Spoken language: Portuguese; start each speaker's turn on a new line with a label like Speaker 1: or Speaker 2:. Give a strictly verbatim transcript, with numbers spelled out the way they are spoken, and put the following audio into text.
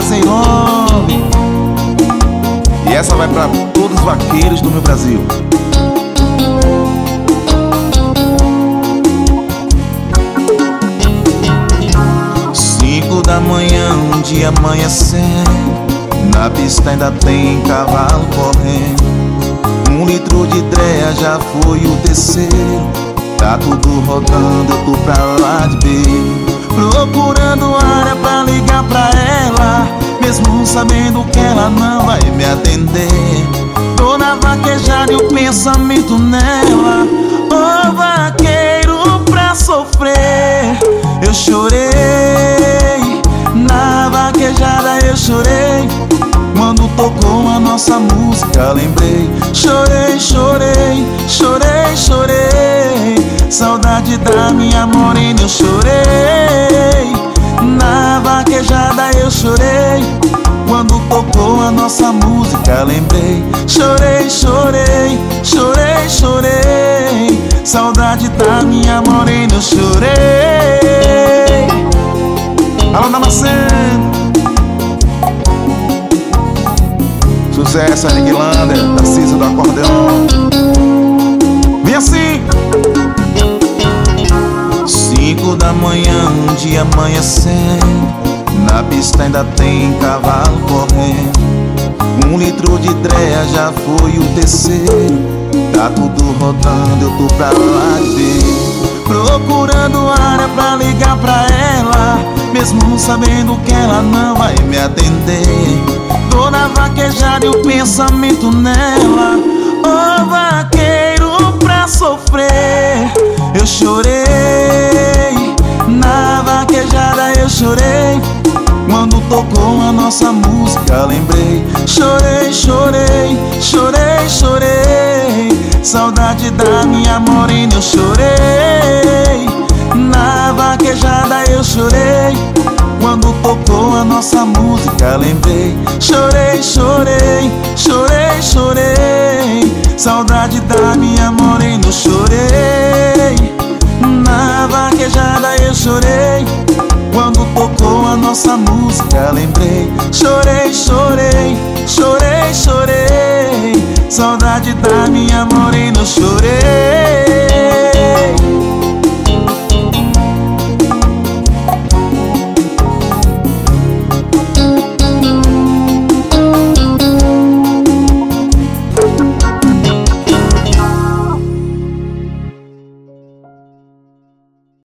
Speaker 1: Caseirone. E essa vai pra todos os vaqueiros do meu Brasil. Cinco da manhã, um dia amanhecendo, na pista ainda tem cavalo correndo. Um litro de dreia já foi o terceiro. Tá tudo rodando, eu tô pra lá de beira, procurando área pra ligar pra ela, mesmo sabendo que ela não vai me atender. Tô na vaquejada e o pensamento nela. Ô vaqueiro pra sofrer, eu chorei. Na vaquejada eu chorei. Quando tocou a nossa música lembrei. Chorei, chorei, chorei, chorei. Saudade da minha morena eu chorei. Na vaquejada eu chorei. Quando tocou a nossa música lembrei. Chorei, chorei, chorei, chorei. Saudade da minha morena eu chorei. Alô, Damasceno. Sucesso, Henrique Lander, da Cisa do Acordeon. Vem assim. Cinco da manhã, um dia amanhecendo, na pista ainda tem cavalo correndo. Um litro de dreia já foi o terceiro. Tá tudo rodando, eu tô pra lá de ver, procurando área pra ligar pra ela, mesmo sabendo que ela não vai me atender. Tô na vaquejada e o pensamento nela. Ô vaqueiro pra sofrer, eu chorei. Na vaquejada eu chorei. Quando tocou a nossa música lembrei. Chorei, chorei, chorei, chorei. Saudade da minha morena eu chorei. Na vaquejada eu chorei. Quando tocou a nossa música lembrei. Chorei, chorei, chorei, chorei. Saudade da minha morena eu chorei. Na vaquejada eu chorei. Quando tocou a nossa música lembrei. Chorei, chorei, chorei, chorei. Saudade da minha morena eu chorei.